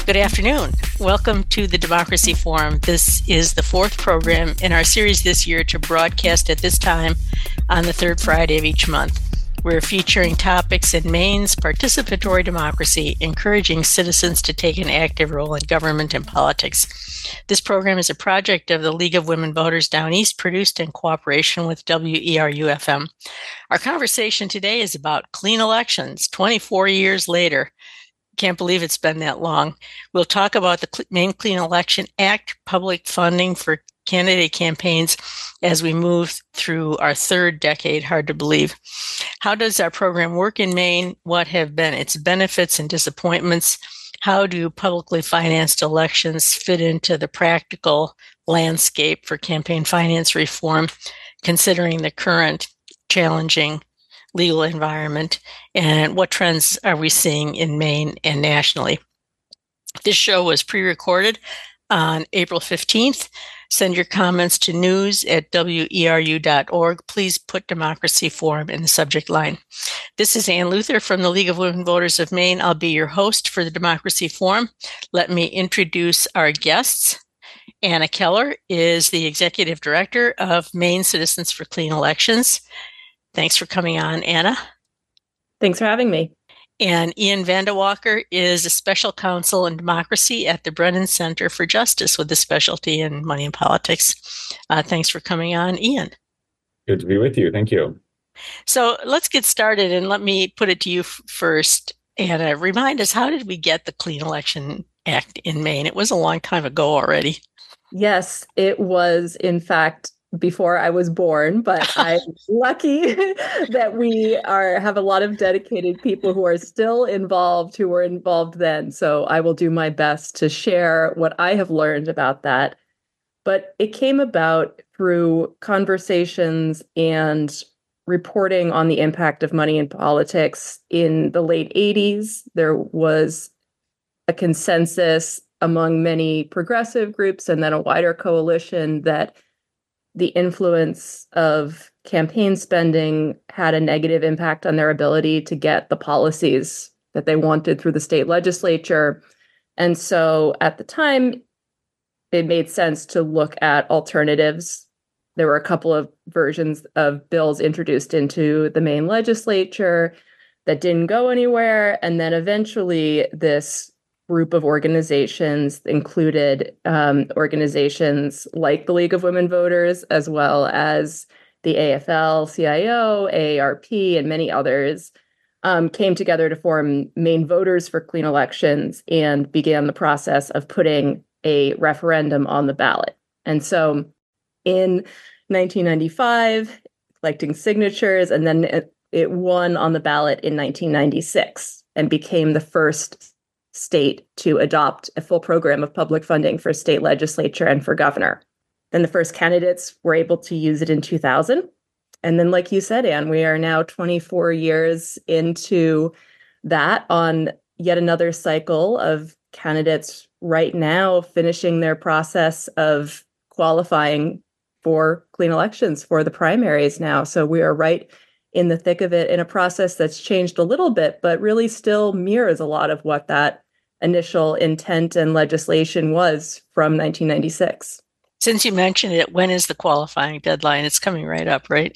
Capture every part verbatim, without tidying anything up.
Good afternoon. Welcome to the Democracy Forum. This is the fourth program in our series this year to broadcast at this time on the third Friday of each month. We're featuring topics in Maine's participatory democracy, encouraging citizens to take an active role in government and politics. This program is a project of the League of Women Voters Down East, produced in cooperation with W E R U F M. Our conversation today is about clean elections, twenty-four years later. Can't believe it's been that long. We'll talk about the Maine Clean Election Act, public funding for candidate campaigns as we move through our third decade. Hard to believe. How does our program work in Maine? What have been its benefits and disappointments? How do publicly financed elections fit into the practical landscape for campaign finance reform, considering the current challenging legal environment, and what trends are we seeing in Maine and nationally? This show was pre-recorded on April fifteenth. Send your comments to news at W E R U dot org. Please put Democracy Forum in the subject line. This is Ann Luther from the League of Women Voters of Maine. I'll be your host for the Democracy Forum. Let me introduce our guests. Anna Keller is the Executive Director of Maine Citizens for Clean Elections. Thanks for coming on, Anna. Thanks for having me. And Ian Vandewalker is a special counsel in democracy at the Brennan Center for Justice with a specialty in money and politics. Uh, thanks for coming on, Ian. Good to be with you. Thank you. So let's get started, and let me put it to you f- first. Anna, remind us, how did we get the Clean Election Act in Maine? It was a long time ago already. Yes, it was, in fact, before I was born, but I'm lucky that we are have a lot of dedicated people who are still involved, who were involved then. So I will do my best to share what I have learned about that. But it came about through conversations and reporting on the impact of money in politics. In the late eighties, there was a consensus among many progressive groups and then a wider coalition that the influence of campaign spending had a negative impact on their ability to get the policies that they wanted through the state legislature. And so at the time, it made sense to look at alternatives. There were a couple of versions of bills introduced into the Maine legislature that didn't go anywhere. And then eventually this group of organizations included um, organizations like the League of Women Voters, as well as the A F L C I O, A A R P, and many others, um, came together to form Maine Voters for Clean Elections and began the process of putting a referendum on the ballot. And so in nineteen ninety-five, collecting signatures, and then it, it won on the ballot in nineteen ninety-six and became the first state to adopt a full program of public funding for state legislature and for governor. Then the first candidates were able to use it in two thousand. And then, like you said, Anne, we are now twenty-four years into that, on yet another cycle of candidates right now finishing their process of qualifying for clean elections for the primaries now. So we are right in the thick of it in a process that's changed a little bit, but really still mirrors a lot of what that initial intent and legislation was from nineteen ninety-six. Since you mentioned it, when is the qualifying deadline? It's coming right up, right?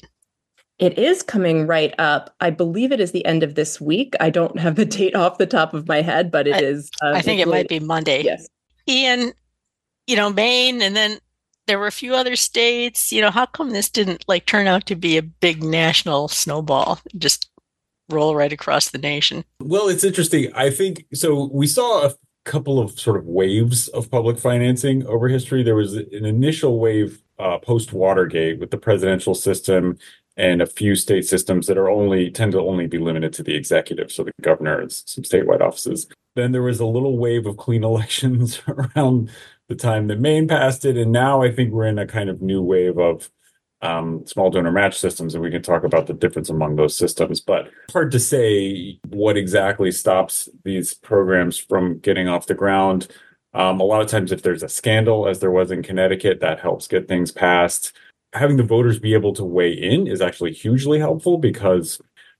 It is coming right up. I believe it is the end of this week. I don't have the date off the top of my head, but it I, is. Uh, I think it really, might be Monday. Yes. Ian, you know, Maine, and then there were a few other states. You know, how come this didn't like turn out to be a big national snowball, just roll right across the nation? Well, it's interesting. I think so. We saw a couple of sort of waves of public financing over history. There was an initial wave uh, post Watergate with the presidential system and a few state systems that are only tend to only be limited to the executive, so the governor and some statewide offices. Then there was a little wave of clean elections around the time that Maine passed it, and now I think we're in a kind of new wave of um, small donor match systems, and we can talk about the difference among those systems. But it's hard to say what exactly stops these programs from getting off the ground. Um, a lot of times, if there's a scandal, as there was in Connecticut, that helps get things passed. Having the voters be able to weigh in is actually hugely helpful, because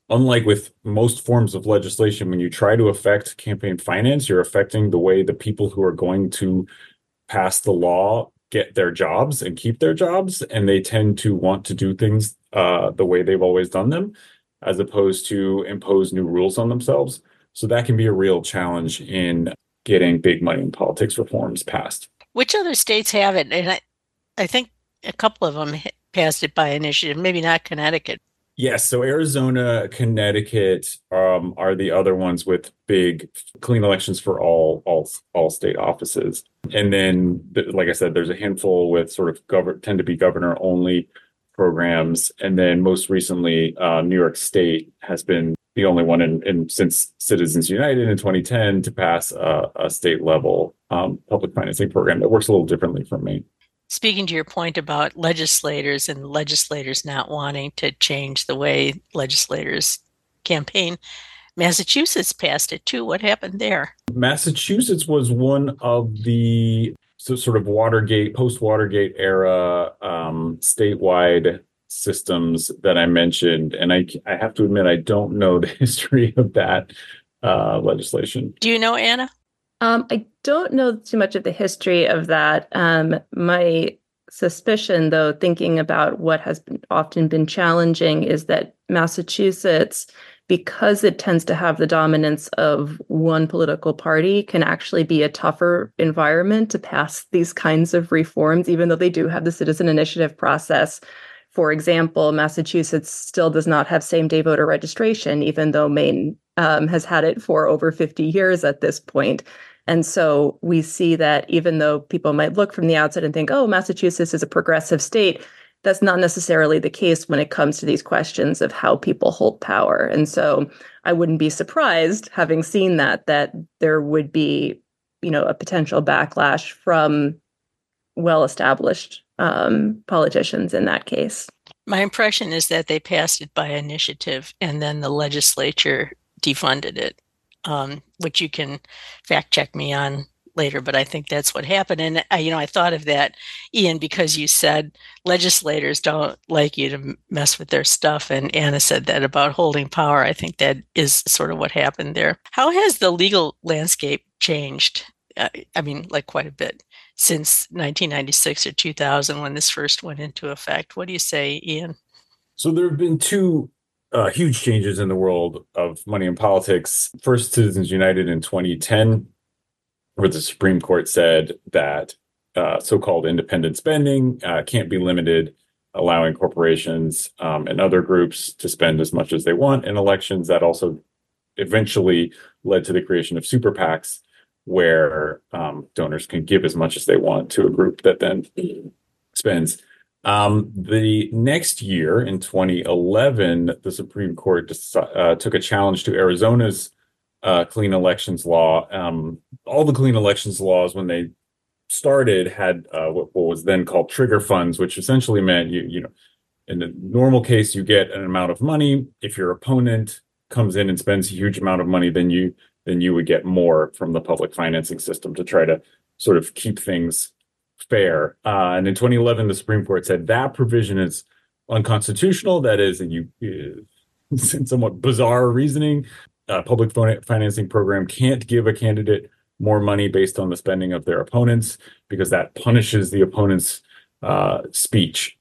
unlike with most forms of legislation, when you try to affect campaign finance, you're affecting the way the people who are going to pass the law get their jobs and keep their jobs, and they tend to want to do things uh, the way they've always done them, as opposed to impose new rules on themselves. So that can be a real challenge in getting big money in politics reforms passed. Which other states have it? And I, I think a couple of them passed it by initiative, maybe not Connecticut. Yes, so Arizona, Connecticut um, are the other ones with big clean elections for all all all state offices. And then, like I said, there's a handful with sort of govern tend to be governor only programs. And then most recently, uh, New York State has been the only one in, in since Citizens United in twenty ten to pass a, a state level um, public financing program that works a little differently from Maine. Speaking to your point about legislators and legislators not wanting to change the way legislators campaign, Massachusetts passed it too. What happened there? Massachusetts was one of the so sort of Watergate, post-Watergate era um, statewide systems that I mentioned. And I, I have to admit, I don't know the history of that uh, legislation. Do you know, Anna? Um, I don't know too much of the history of that. Um, my suspicion, though, thinking about what has been, often been challenging, is that Massachusetts, because it tends to have the dominance of one political party, can actually be a tougher environment to pass these kinds of reforms, even though they do have the citizen initiative process. For example, Massachusetts still does not have same-day voter registration, even though Maine um, has had it for over fifty years at this point. And so we see that even though people might look from the outside and think, oh, Massachusetts is a progressive state, that's not necessarily the case when it comes to these questions of how people hold power. And so I wouldn't be surprised, having seen that, that there would be, you know, a potential backlash from well-established um, politicians in that case. My impression is that they passed it by initiative and then the legislature defunded it, um, which you can fact check me on later, but I think that's what happened. And, uh, you know, I thought of that, Ian, because you said legislators don't like you to mess with their stuff. And Anna said that about holding power. I think that is sort of what happened there. How has the legal landscape changed? Uh, I mean, like quite a bit since nineteen ninety-six or two thousand when this first went into effect. What do you say, Ian? So there have been two uh, huge changes in the world of money in politics. First, Citizens United in twenty ten, where the Supreme Court said that uh, so-called independent spending uh, can't be limited, allowing corporations um, and other groups to spend as much as they want in elections. That also eventually led to the creation of super PACs, where um, donors can give as much as they want to a group that then spends. Um, the next year, in twenty eleven, the Supreme Court deci- uh, took a challenge to Arizona's uh, clean elections law. Um, all the clean elections laws, when they started, had uh, what, what was then called trigger funds, which essentially meant you, you know, in the normal case, you get an amount of money. If your opponent comes in and spends a huge amount of money, then you then you would get more from the public financing system to try to sort of keep things fair. Uh, and in twenty eleven, the Supreme Court said that provision is unconstitutional. That is, and you, uh, somewhat bizarre reasoning. A public financing program can't give a candidate more money based on the spending of their opponents, because that punishes the opponent's uh, speech.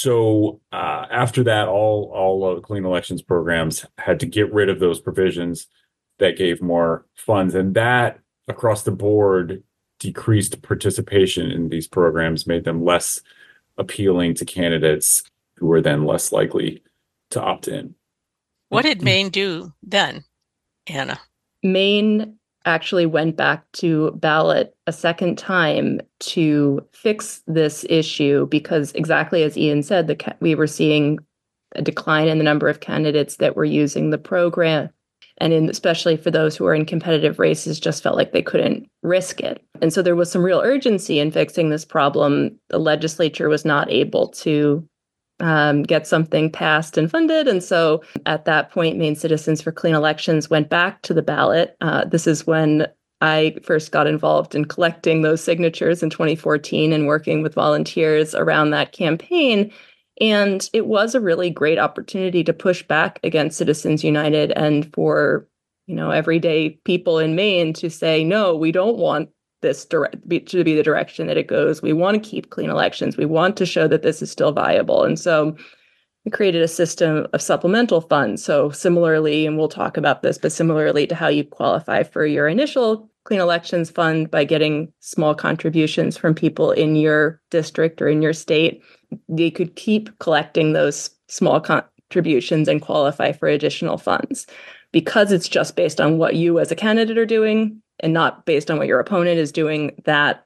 So uh, after that, all all of the clean elections programs had to get rid of those provisions that gave more funds, and that across the board decreased participation in these programs, made them less appealing to candidates who were then less likely to opt in. What did Maine do then, Anna? Maine actually went back to ballot a second time to fix this issue, because exactly as Ian said, the ca- we were seeing a decline in the number of candidates that were using the program. And in, especially for those who are in competitive races, just felt like they couldn't risk it. And so there was some real urgency in fixing this problem. The legislature was not able to um, get something passed and funded. And so at that point, Maine Citizens for Clean Elections went back to the ballot. Uh, this is when I first got involved in collecting those signatures in twenty fourteen and working with volunteers around that campaign. And it was a really great opportunity to push back against Citizens United and for, you know, everyday people in Maine to say, no, we don't want this direct be, to be the direction that it goes. We want to keep clean elections. We want to show that this is still viable. And so we created a system of supplemental funds. So similarly, and we'll talk about this, but similarly to how you qualify for your initial Clean Elections Fund by getting small contributions from people in your district or in your state, they could keep collecting those small contributions and qualify for additional funds. Because it's just based on what you as a candidate are doing and not based on what your opponent is doing, that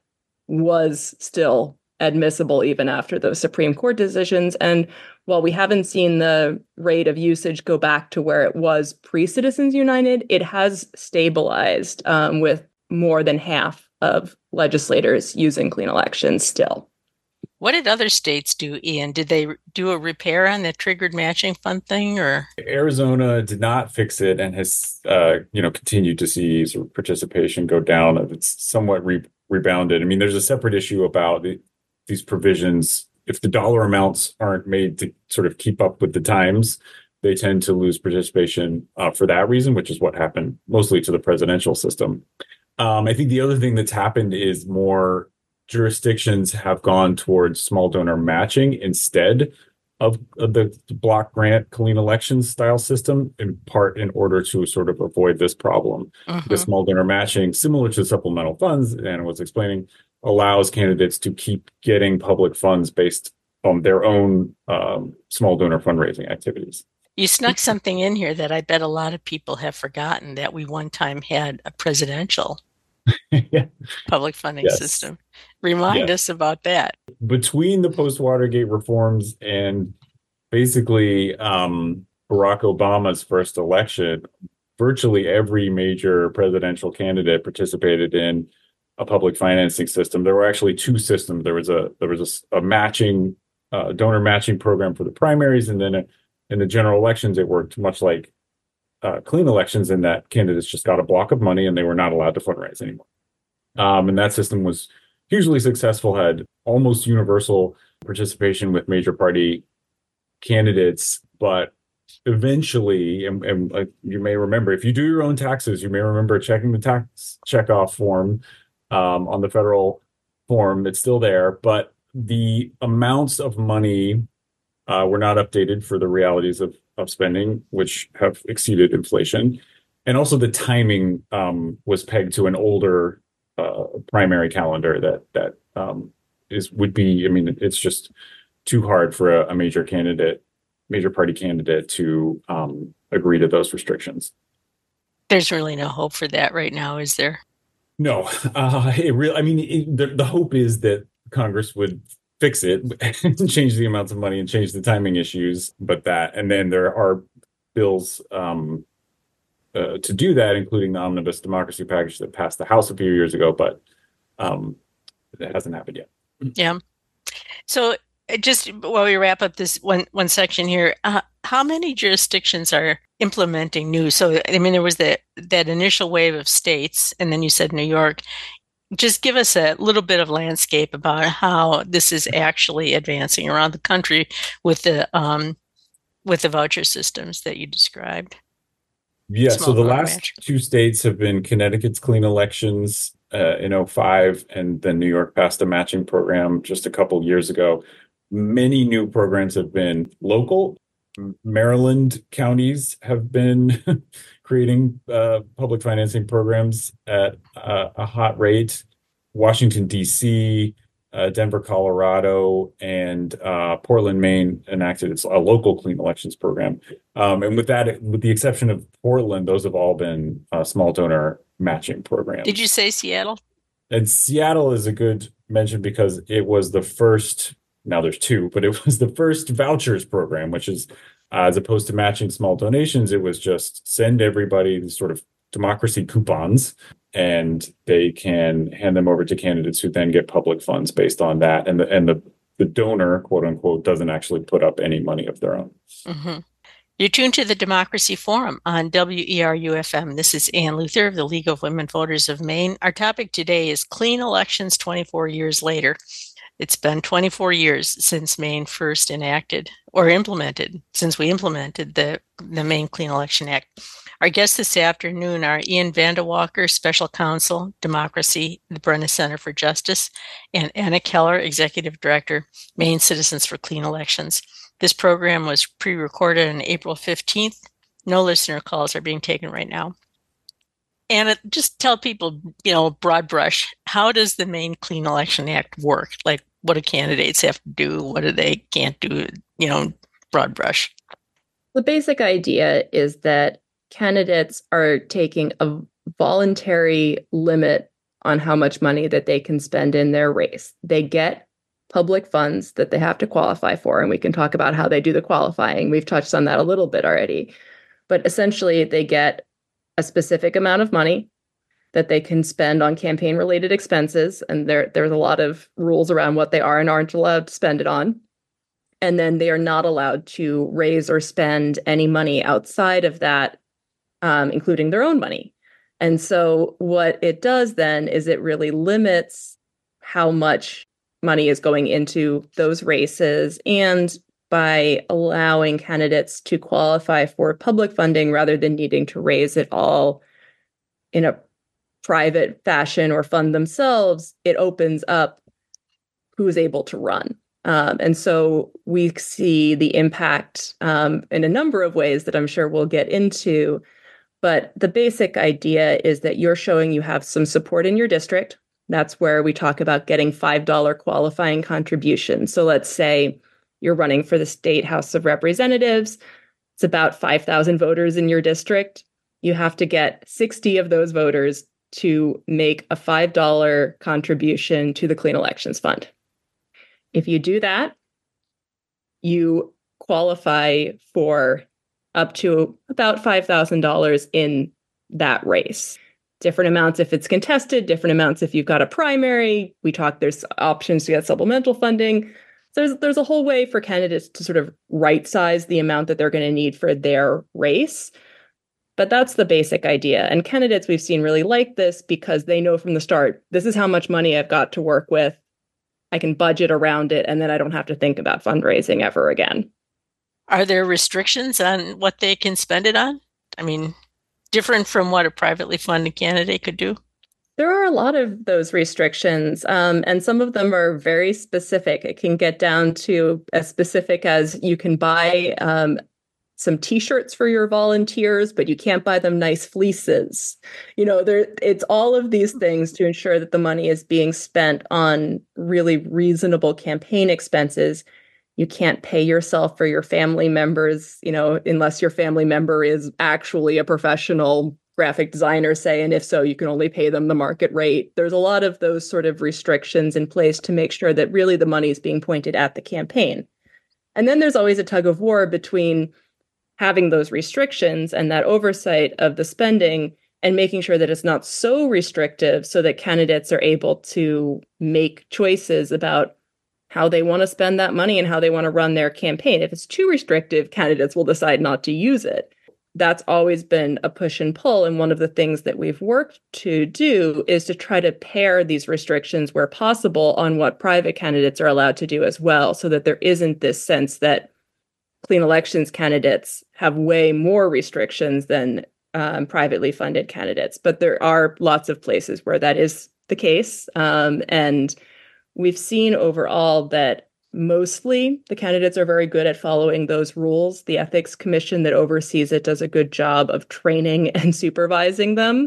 was still admissible even after those Supreme Court decisions. And while we haven't seen the rate of usage go back to where it was pre-Citizens United, it has stabilized um, with more than half of legislators using clean elections still. What did other states do, Ian? Did they do a repair on the triggered matching fund thing, or? Arizona did not fix it and has, uh, you know, continued to see sort of participation go down. It's somewhat re- rebounded. I mean, there's a separate issue about the, these provisions. If the dollar amounts aren't made to sort of keep up with the times, they tend to lose participation uh, for that reason, which is what happened mostly to the presidential system. Um, I think the other thing that's happened is more jurisdictions have gone towards small donor matching instead of, of the block grant clean elections style system, in part in order to sort of avoid this problem. Mm-hmm. The small donor matching, similar to supplemental funds, Anna was explaining, allows candidates to keep getting public funds based on their own um, small donor fundraising activities. You snuck something in here that I bet a lot of people have forgotten, that we one time had a presidential yeah. public funding yes. system. Remind yes. us about that. Between the post-Watergate reforms and basically um, Barack Obama's first election, virtually every major presidential candidate participated in a public financing system. There were actually two systems. There was a there was a, a matching uh, donor matching program for the primaries, and then a, in the general elections, it worked much like uh, clean elections in that candidates just got a block of money and they were not allowed to fundraise anymore. Um, and that system was hugely successful, had almost universal participation with major party candidates, but eventually, and, and like you may remember, if you do your own taxes, you may remember checking the tax checkoff form um, on the federal form. It's still there, but the amounts of money uh, were not updated for the realities of, of spending, which have exceeded inflation. And also the timing um, was pegged to an older uh, primary calendar that that um, is would be, I mean, it's just too hard for a, a major candidate, major party candidate to um, agree to those restrictions. There's really no hope for that right now, is there? No, uh, it really, I mean, it, the, the hope is that Congress would fix it and change the amounts of money and change the timing issues. But that, and then there are bills um, uh, to do that, including the Omnibus Democracy Package that passed the House a few years ago, but um, it hasn't happened yet. Yeah. So just while we wrap up this one one section here, uh, how many jurisdictions are implementing new? So, I mean, there was that that initial wave of states, and then you said New York. Just give us a little bit of landscape about how this is actually advancing around the country with the um, with the voucher systems that you described. Yeah, Small so the last match. two states have been Connecticut's clean elections uh, in oh five, and then New York passed a matching program just a couple years ago. Many new programs have been local. Maryland counties have been creating uh, public financing programs at uh, a hot rate. Washington, D C, uh, Denver, Colorado, and uh, Portland, Maine enacted its, a local clean elections program. Um, and with that, with the exception of Portland, those have all been uh, small donor matching programs. Did you say Seattle? And Seattle is a good mention because it was the first. Now there's two, but it was the first vouchers program, which is uh, as opposed to matching small donations, it was just send everybody these sort of democracy coupons and they can hand them over to candidates who then get public funds based on that. And the, and the, the donor, quote unquote, doesn't actually put up any money of their own. Mm-hmm. You're tuned to the Democracy Forum on W E R U F M. This is Ann Luther of the League of Women Voters of Maine. Our topic today is Clean Elections twenty-four years later. It's been twenty-four years since Maine first enacted or implemented, since we implemented the, the Maine Clean Election Act. Our guests this afternoon are Ian Vandewalker, Special Counsel, Democracy, the Brenna Center for Justice, and Anna Keller, Executive Director, Maine Citizens for Clean Elections. This program was pre-recorded on April fifteenth. No listener calls are being taken right now. Anna, just tell people, you know, broad brush, how does the Maine Clean Election Act work? Like, what do candidates have to do? What do they can't do? You know, broad brush. The basic idea is that candidates are taking a voluntary limit on how much money that they can spend in their race. They get public funds that they have to qualify for, and we can talk about how they do the qualifying. We've touched on that a little bit already. But essentially, they get a specific amount of money that they can spend on campaign-related expenses, and there there's a lot of rules around what they are and aren't allowed to spend it on. And then they are not allowed to raise or spend any money outside of that, um, including their own money. And so what it does then is it really limits how much money is going into those races, and by allowing candidates to qualify for public funding rather than needing to raise it all in a private fashion or fund themselves, it opens up who is able to run. Um, and so we see the impact um, in a number of ways that I'm sure we'll get into. But the basic idea is that you're showing you have some support in your district. That's where we talk about getting five dollars qualifying contributions. So let's say you're running for the State House of Representatives. It's about five thousand voters in your district. You have to get sixty of those voters to make a five dollars contribution to the Clean Elections Fund. If you do that, you qualify for up to about five thousand dollars in that race. Different amounts if it's contested, different amounts if you've got a primary. We talked, there's options to get supplemental funding. So there's, there's a whole way for candidates to sort of right size the amount that they're going to need for their race. But that's the basic idea. And candidates we've seen really like this because they know from the start, this is how much money I've got to work with. I can budget around it, and then I don't have to think about fundraising ever again. Are there restrictions on what they can spend it on? I mean, different from what a privately funded candidate could do? There are a lot of those restrictions, um, and some of them are very specific. It can get down to as specific as you can buy um, some T-shirts for your volunteers, but you can't buy them nice fleeces. You know, there it's all of these things to ensure that the money is being spent on really reasonable campaign expenses. You can't pay yourself for your family members, you know, unless your family member is actually a professional graphic designer, say, and if so, you can only pay them the market rate. There's a lot of those sort of restrictions in place to make sure that really the money is being pointed at the campaign. And then there's always a tug of war between having those restrictions and that oversight of the spending and making sure that it's not so restrictive so that candidates are able to make choices about how they want to spend that money and how they want to run their campaign. If it's too restrictive, candidates will decide not to use it. That's always been a push and pull. And one of the things that we've worked to do is to try to pair these restrictions where possible on what private candidates are allowed to do as well, so that there isn't this sense that clean elections candidates have way more restrictions than um, privately funded candidates. But there are lots of places where that is the case. Um, and we've seen overall that mostly the candidates are very good at following those rules. The Ethics Commission that oversees it does a good job of training and supervising them.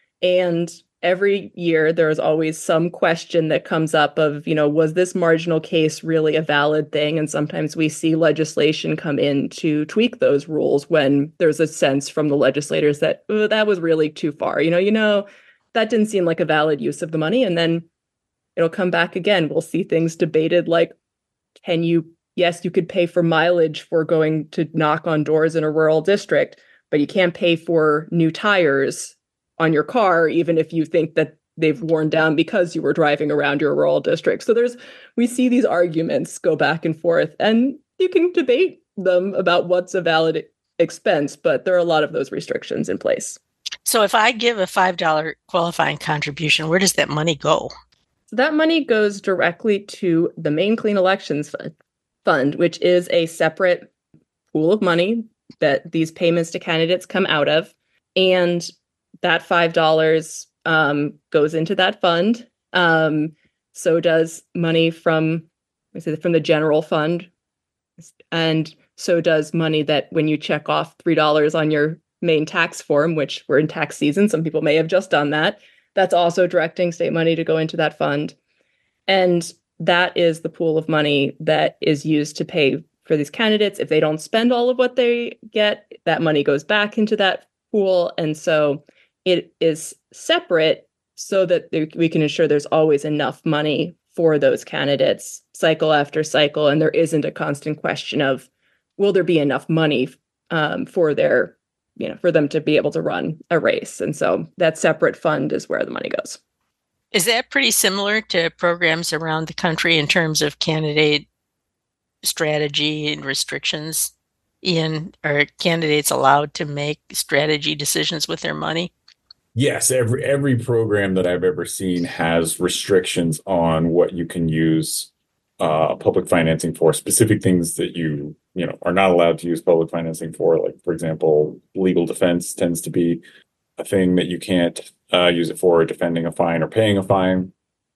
And every year there's always some question that comes up of, you know, was this marginal case really a valid thing? And sometimes we see legislation come in to tweak those rules when there's a sense from the legislators that, oh, that was really too far. You know, you know, that didn't seem like a valid use of the money. And then it'll come back again. We'll see things debated like, can you, yes, you could pay for mileage for going to knock on doors in a rural district, but you can't pay for new tires on your car, even if you think that they've worn down because you were driving around your rural district. So there's, we see these arguments go back and forth, and you can debate them about what's a valid expense, but there are a lot of those restrictions in place. So if I give a five dollars qualifying contribution, where does that money go? So that money goes directly to the Maine Clean Elections Fund, which is a separate pool of money that these payments to candidates come out of. And that five dollars um, goes into that fund. Um, so does money from, from the general fund. And so does money that when you check off three dollars on your Maine tax form, which we're in tax season, some people may have just done that. That's also directing state money to go into that fund. And that is the pool of money that is used to pay for these candidates. If they don't spend all of what they get, that money goes back into that pool. And so it is separate so that we can ensure there's always enough money for those candidates cycle after cycle. And there isn't a constant question of, will there be enough money um, for their, you know, for them to be able to run a race? And so that separate fund is where the money goes. Is that pretty similar to programs around the country in terms of candidate strategy and restrictions? Ian, are candidates allowed to make strategy decisions with their money? Yes, every every program that I've ever seen has restrictions on what you can use uh, public financing for, specific things that you you know are not allowed to use public financing for. Like, for example, legal defense tends to be a thing that you can't uh, use it for, defending a fine or paying a fine.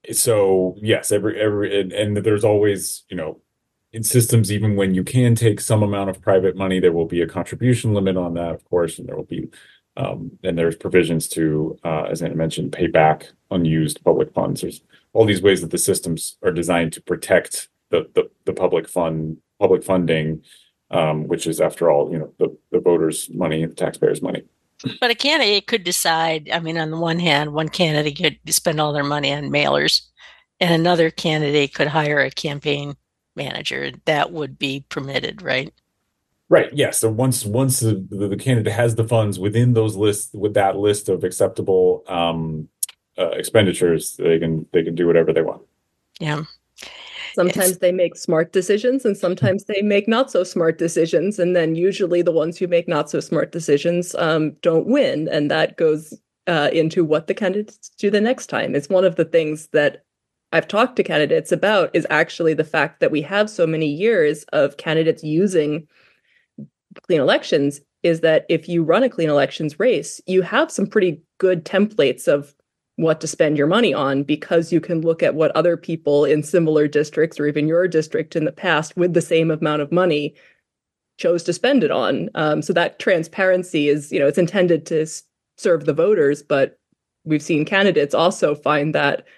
So yes, every every and, and there's always, you know, in systems, even when you can take some amount of private money, there will be a contribution limit on that, of course, and there will be um, and there's provisions to, uh, as Anna mentioned, pay back unused public funds. There's all these ways that the systems are designed to protect the the, the public fund public funding, um, which is, after all, you know, the, the voters' money, the taxpayers' money. But a candidate could decide, I mean, on the one hand, one candidate could spend all their money on mailers, and another candidate could hire a campaign manager. That would be permitted, right? Right. Yes. So once once the, the, the candidate has the funds within those lists, with that list of acceptable um, uh, expenditures, they can they can do whatever they want. Yeah. Sometimes it's, they make smart decisions, and sometimes they make not so smart decisions. And then usually the ones who make not so smart decisions um, don't win. And that goes uh, into what the candidates do the next time. It's one of the things that I've talked to candidates about, is actually the fact that we have so many years of candidates using clean elections, is that if you run a clean elections race, you have some pretty good templates of what to spend your money on, because you can look at what other people in similar districts, or even your district in the past with the same amount of money, chose to spend it on. Um, so that transparency is, you know, it's intended to s- serve the voters, but we've seen candidates also find that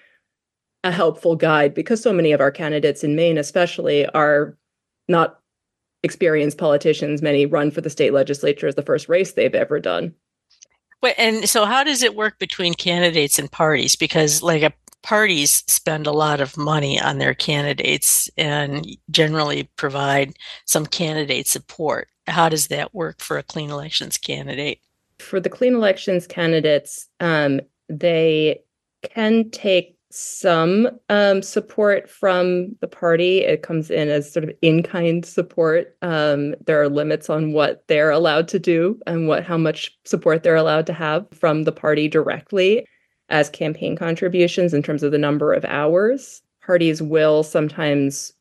a helpful guide, because so many of our candidates in Maine especially are not experienced politicians. Many run for the state legislature as the first race they've ever done. But, and so how does it work between candidates and parties? Because like a, parties spend a lot of money on their candidates and generally provide some candidate support. How does that work for a clean elections candidate? For the clean elections candidates, um, they can take some um, support from the party. It comes in as sort of in-kind support. Um, there are limits on what they're allowed to do and what how much support they're allowed to have from the party directly as campaign contributions in terms of the number of hours. Parties will sometimes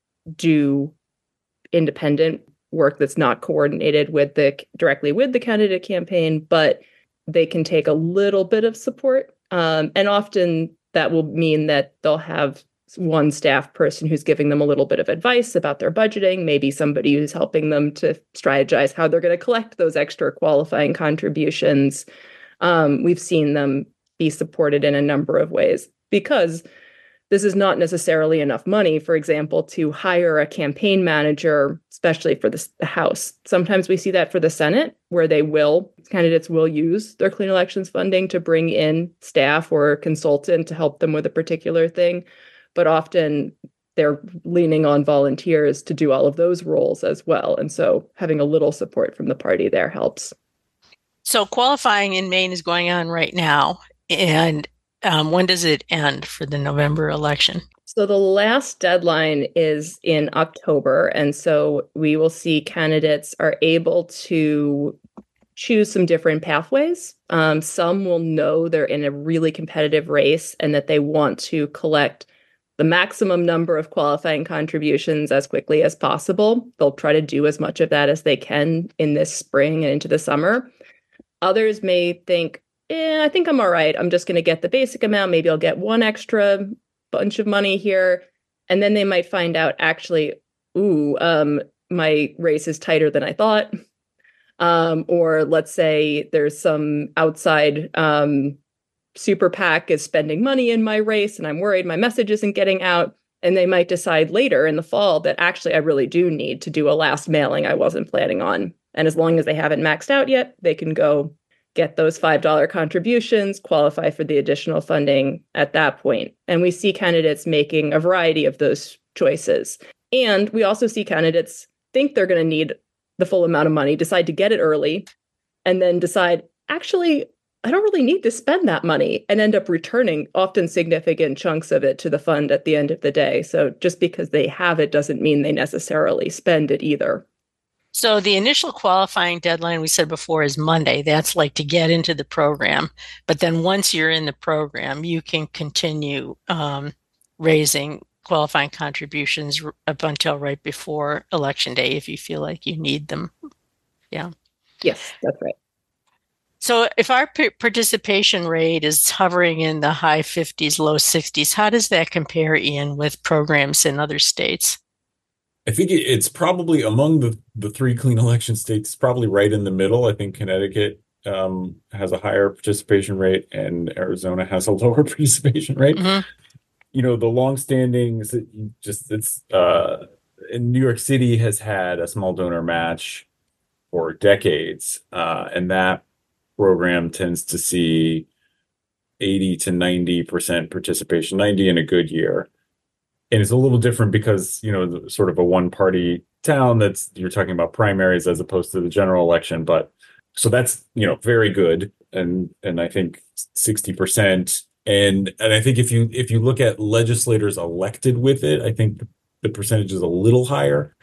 do independent work that's not coordinated with the directly with the candidate campaign, but they can take a little bit of support. Um, and often that will mean that they'll have one staff person who's giving them a little bit of advice about their budgeting, maybe somebody who's helping them to strategize how they're going to collect those extra qualifying contributions. Um, we've seen them be supported in a number of ways, because this is not necessarily enough money, for example, to hire a campaign manager, especially for the, the House. Sometimes we see that for the Senate, where they will, candidates will use their clean elections funding to bring in staff or a consultant to help them with a particular thing. But often they're leaning on volunteers to do all of those roles as well. And so having a little support from the party there helps. So qualifying in Maine is going on right now. And Um, when does it end for the November election? So the last deadline is in October. And so we will see candidates are able to choose some different pathways. Um, some will know they're in a really competitive race and that they want to collect the maximum number of qualifying contributions as quickly as possible. They'll try to do as much of that as they can in this spring and into the summer. Others may think, eh, I think I'm all right. I'm just going to get the basic amount. Maybe I'll get one extra bunch of money here. And then they might find out, actually, ooh, um, my race is tighter than I thought. Um, or let's say there's some outside um, super PAC is spending money in my race and I'm worried my message isn't getting out. And they might decide later in the fall that actually I really do need to do a last mailing I wasn't planning on. And as long as they haven't maxed out yet, they can go get those five dollars contributions, qualify for the additional funding at that point. And we see candidates making a variety of those choices. And we also see candidates think they're going to need the full amount of money, decide to get it early, and then decide, actually, I don't really need to spend that money, and end up returning often significant chunks of it to the fund at the end of the day. So just because they have it doesn't mean they necessarily spend it either. So the initial qualifying deadline we said before is Monday. That's like to get into the program. But then once you're in the program, you can continue um, raising qualifying contributions up until right before election day if you feel like you need them. Yeah. Yes, that's right. So if our p- participation rate is hovering in the high fifties, low sixties, how does that compare, Ian, with programs in other states? I think it's probably among the, the three clean election states, probably right in the middle. I think Connecticut um, has a higher participation rate and Arizona has a lower participation rate. Mm-hmm. You know, the longstanding, just it's uh, in New York City has had a small donor match for decades, uh, and that program tends to see eighty to ninety percent participation, ninety in a good year. And it's a little different because, you know, sort of a one party town that's you're talking about primaries as opposed to the general election. But so that's, you know, very good. And and I think sixty percent. And and I think if you if you look at legislators elected with it, I think the percentage is a little higher.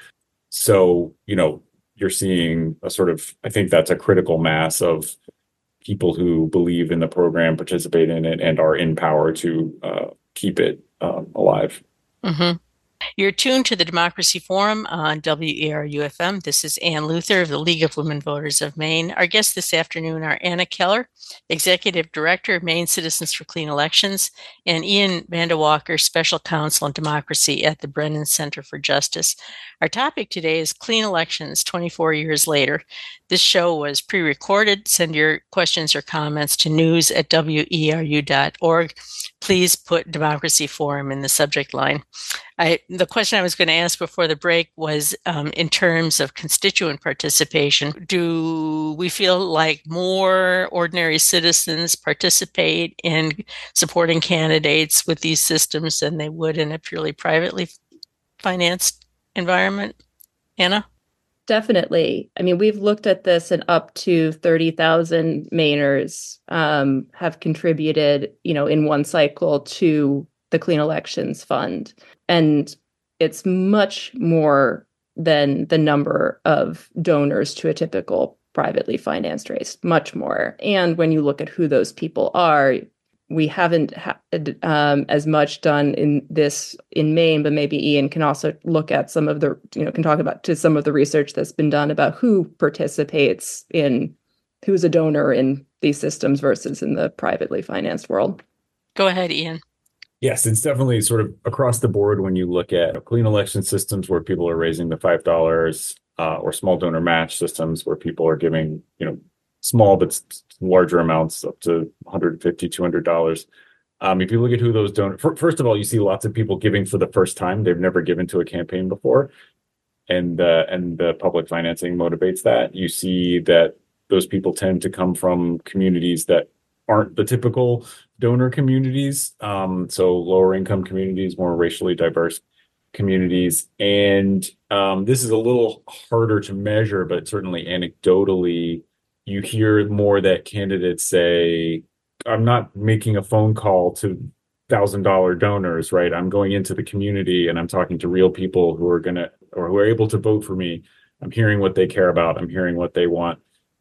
So, you know, you're seeing a sort of, I think that's a critical mass of people who believe in the program, participate in it, and are in power to uh, keep it um, alive. Mm-hmm. You're tuned to the Democracy Forum on W E R U F M. This is Ann Luther of the League of Women Voters of Maine. Our guests this afternoon are Anna Keller, Executive Director of Maine Citizens for Clean Elections, and Ian Vanderwalker, Special Counsel on Democracy at the Brennan Center for Justice. Our topic today is Clean Elections twenty-four years later. This show was pre-recorded. Send your questions or comments to news at W E R U dot org. Please put Democracy Forum in the subject line. I, the question I was going to ask before the break was um, in terms of constituent participation, do we feel like more ordinary citizens participate in supporting candidates with these systems than they would in a purely privately financed environment? Anna? Definitely. I mean, we've looked at this and up to thirty thousand Mainers um, have contributed, you know, in one cycle to the Clean Elections Fund. And it's much more than the number of donors to a typical privately financed race, much more. And when you look at who those people are, we haven't had um, as much done in this in Maine, but maybe Ian can also look at some of the, you know, can talk about to some of the research that's been done about who participates in, who's a donor in these systems versus in the privately financed world. Go ahead, Ian. Yes, it's definitely sort of across the board when you look at clean election systems where people are raising the five dollars uh, or small donor match systems where people are giving, you know, small but larger amounts up to one hundred fifty dollars, two hundred dollars. Um, if you look at who those donors, first of all, you see lots of people giving for the first time. They've never given to a campaign before. And, uh, and the public financing motivates that. You see that those people tend to come from communities that aren't the typical donor communities. Um, so lower income communities, more racially diverse communities. And um, this is a little harder to measure, but certainly anecdotally, you hear more that candidates say, I'm not making a phone call to one thousand dollars donors, right? I'm going into the community and I'm talking to real people who are going to, or who are able to vote for me. I'm hearing what they care about. I'm hearing what they want.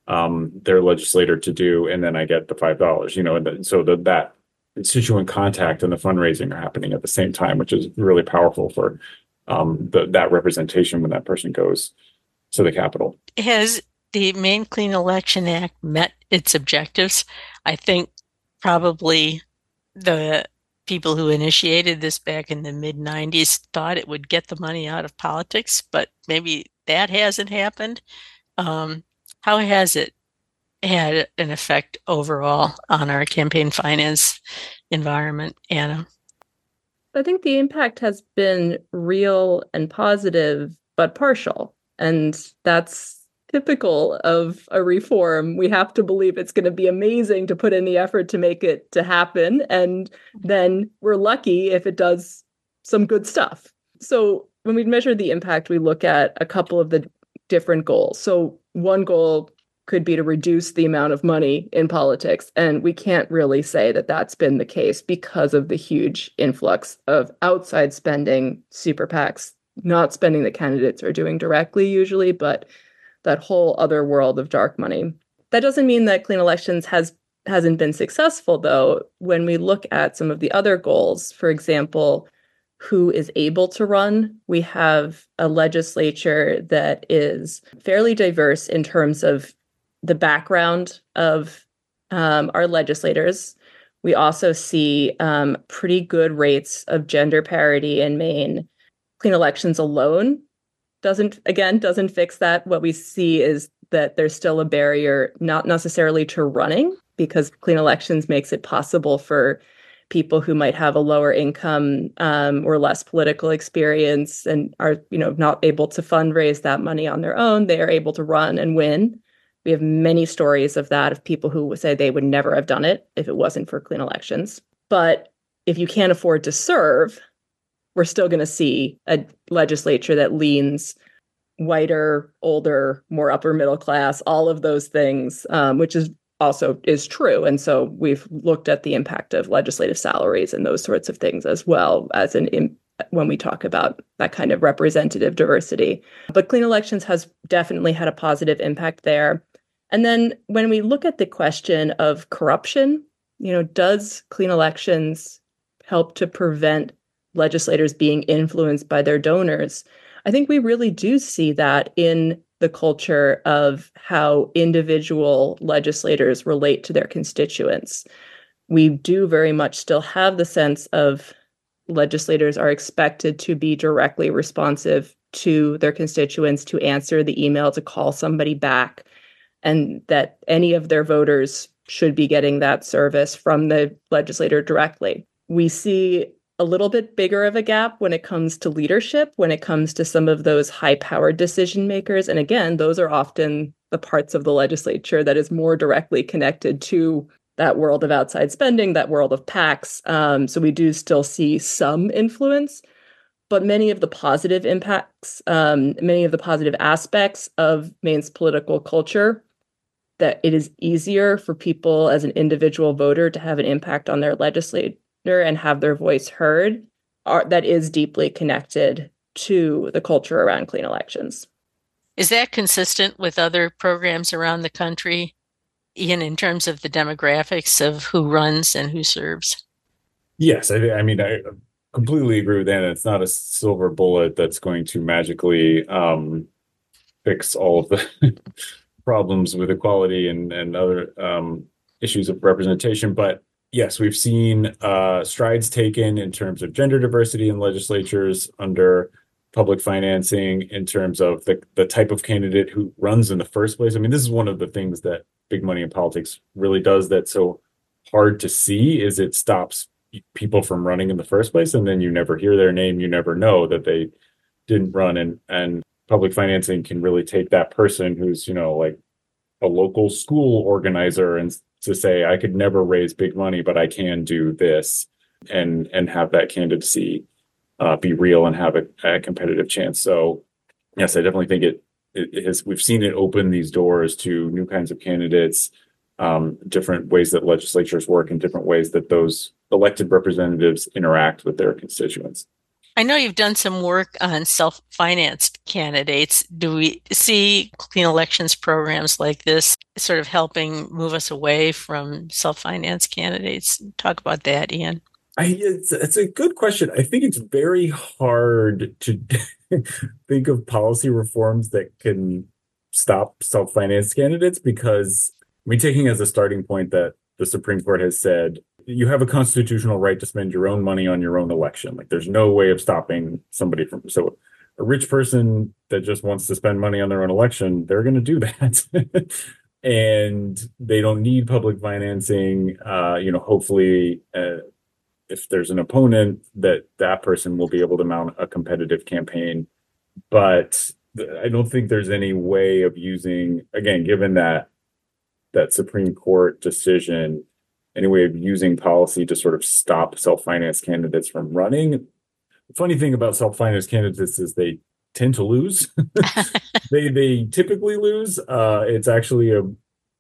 um, their legislator to do, and then I get the five dollars. You know, and the, so that that constituent contact and the fundraising are happening at the same time, which is really powerful for um, the, that representation when that person goes to the Capitol. Has the Maine Clean Election Act met its objectives? I think probably the people who initiated this back in the mid nineties thought it would get the money out of politics, but maybe that hasn't happened. Um, how has it had an effect overall on our campaign finance environment, Anna? I think the impact has been real and positive, but partial. And that's typical of a reform. We have to believe it's going to be amazing to put in the effort to make it to happen. And then we're lucky if it does some good stuff. So when we measure the impact, we look at a couple of the different goals. So one goal could be to reduce the amount of money in politics. And we can't really say that that's been the case because of the huge influx of outside spending, super PACs, not spending that candidates are doing directly usually, but that whole other world of dark money. That doesn't mean that clean elections has, hasn't been successful, though. When we look at some of the other goals, for example, who is able to run, we have a legislature that is fairly diverse in terms of the background of um, our legislators. We also see um, pretty good rates of gender parity in Maine. Clean elections alone doesn't, again, doesn't fix that. What we see is that there's still a barrier, not necessarily to running, because clean elections makes it possible for people who might have a lower income um, or less political experience and are, you know, not able to fundraise that money on their own. They are able to run and win. We have many stories of that, of people who say they would never have done it if it wasn't for clean elections. But if you can't afford to serve, we're still going to see a legislature that leans whiter, older, more upper middle class, all of those things, um, which is also is true. And so we've looked at the impact of legislative salaries and those sorts of things as well as an in, when we talk about that kind of representative diversity. But clean elections has definitely had a positive impact there. And then when we look at the question of corruption, you know, does clean elections help to prevent legislators being influenced by their donors? I think we really do see that in the culture of how individual legislators relate to their constituents. We do very much still have the sense of legislators are expected to be directly responsive to their constituents, to answer the email, to call somebody back, and that any of their voters should be getting that service from the legislator directly. We see a little bit bigger of a gap when it comes to leadership, when it comes to some of those high-powered decision makers. And again, those are often the parts of the legislature that is more directly connected to that world of outside spending, that world of PACs. Um, so we do still see some influence, but many of the positive impacts, um, many of the positive aspects of Maine's political culture, that it is easier for people as an individual voter to have an impact on their legislature and have their voice heard, are, that is deeply connected to the culture around clean elections. Is that consistent with other programs around the country, Ian, in terms of the demographics of who runs and who serves? Yes, I, I mean, I completely agree with that. It's not a silver bullet that's going to magically um, fix all of the problems with equality and, and other um, issues of representation, but yes, we've seen uh, strides taken in terms of gender diversity in legislatures under public financing, in terms of the, the type of candidate who runs in the first place. I mean, this is one of the things that big money in politics really does that's so hard to see, is it stops people from running in the first place, and then you never hear their name, you never know that they didn't run. And, and public financing can really take that person who's, you know, like a local school organizer and to say, I could never raise big money, but I can do this, and and have that candidacy uh, be real and have a, a competitive chance. So, yes, I definitely think it, it has. We've seen it open these doors to new kinds of candidates, um, different ways that legislatures work, and different ways that those elected representatives interact with their constituents. I know you've done some work on self-financed candidates. Do we see clean elections programs like this sort of helping move us away from self-financed candidates? Talk about that, Ian. I, it's, it's a good question. I think it's very hard to think of policy reforms that can stop self-financed candidates because, I mean, taking as a starting point that the Supreme Court has said, you have a constitutional right to spend your own money on your own election. Like there's no way of stopping somebody from, so a rich person that just wants to spend money on their own election, they're going to do that. And they don't need public financing. Uh, you know, hopefully, uh, if there's an opponent, that that person will be able to mount a competitive campaign. But I don't think there's any way of using, again, given that that Supreme Court decision, any way of using policy to sort of stop self-financed candidates from running. The funny thing about self-financed candidates is they tend to lose. they they typically lose. Uh, it's actually a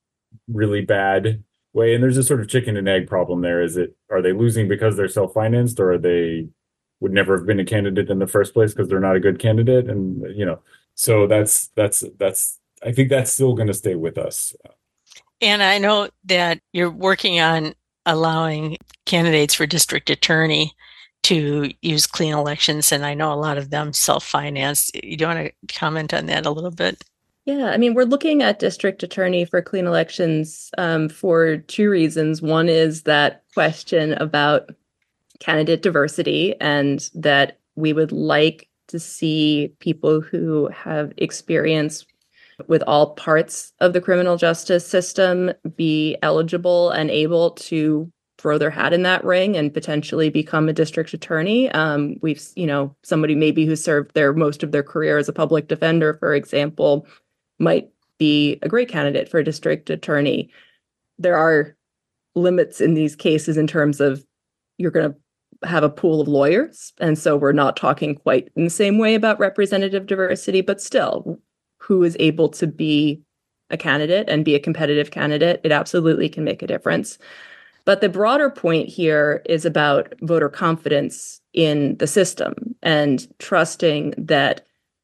really bad way. And there's a sort of chicken and egg problem there. Is it, are they losing because they're self-financed, or are they would never have been a candidate in the first place because they're not a good candidate? And, you know, so that's, that's, that's, I think that's still going to stay with us. And I know that you're working on allowing candidates for district attorney to use clean elections, and I know a lot of them self-finance. You do want to comment on that a little bit? Yeah, I mean, we're looking at district attorney for clean elections um, for two reasons. One is that question about candidate diversity, and that we would like to see people who have experience with all parts of the criminal justice system be eligible and able to throw their hat in that ring and potentially become a district attorney. Um, we've, you know, somebody maybe who served their most of their career as a public defender, for example, might be a great candidate for a district attorney. There are limits in these cases in terms of you're going to have a pool of lawyers. And so we're not talking quite in the same way about representative diversity, but still, who is able to be a candidate and be a competitive candidate, it absolutely can make a difference. But the broader point here is about voter confidence in the system and trusting that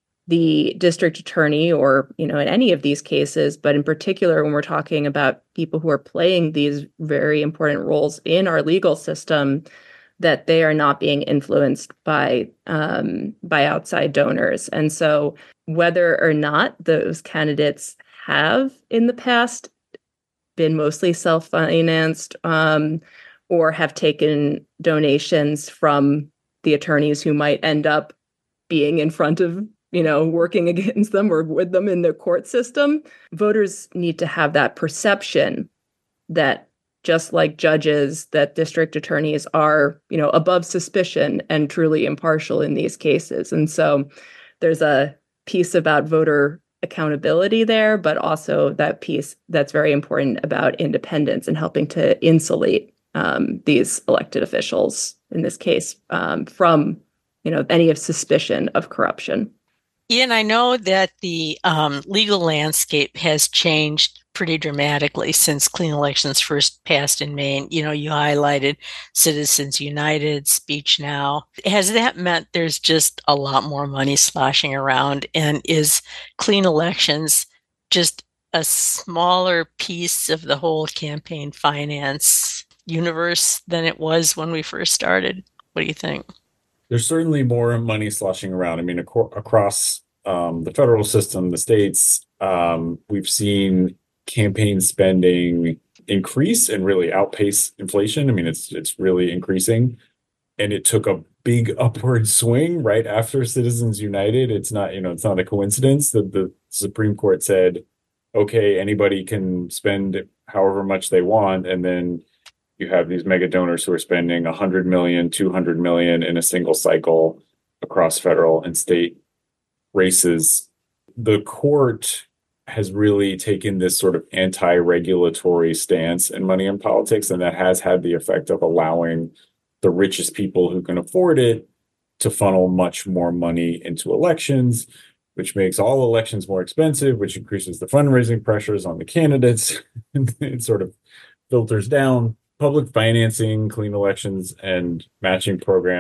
the district attorney, or, you know, in any of these cases, but in particular when we're talking about people who are playing these very important roles in our legal system, that they are not being influenced by um, by outside donors. And so whether or not those candidates have in the past been mostly self-financed um, or have taken donations from the attorneys who might end up being in front of, you know, working against them or with them in the court system, voters need to have that perception that, just like judges, that district attorneys are, you know, above suspicion and truly impartial in these cases. And so there's a piece about voter accountability there, but also that piece that's very important about independence and helping to insulate um, these elected officials, in this case, um, from, you know, any of suspicion of corruption. Ian, I know that the um, legal landscape has changed pretty dramatically since clean elections first passed in Maine. You know, you highlighted Citizens United, Speech Now. Has that meant there's just a lot more money sloshing around? And is clean elections just a smaller piece of the whole campaign finance universe than it was when we first started? What do you think? There's certainly more money sloshing around. I mean, ac- across um, the federal system, the states, um, we've seen campaign spending increase and really outpace inflation. I mean, it's it's really increasing, and it took a big upward swing right after Citizens United. It's not, you know, it's not a coincidence that the Supreme Court said, okay, anybody can spend however much they want, and then you have these mega donors who are spending one hundred million, two hundred million in a single cycle across federal and state races. The court has really taken this sort of anti-regulatory stance in money in politics, and that has had the effect of allowing the richest people who can afford it to funnel much more money into elections, which makes all elections more expensive, which increases the fundraising pressures on the candidates. It sort of filters down. Public financing, clean elections, and matching programs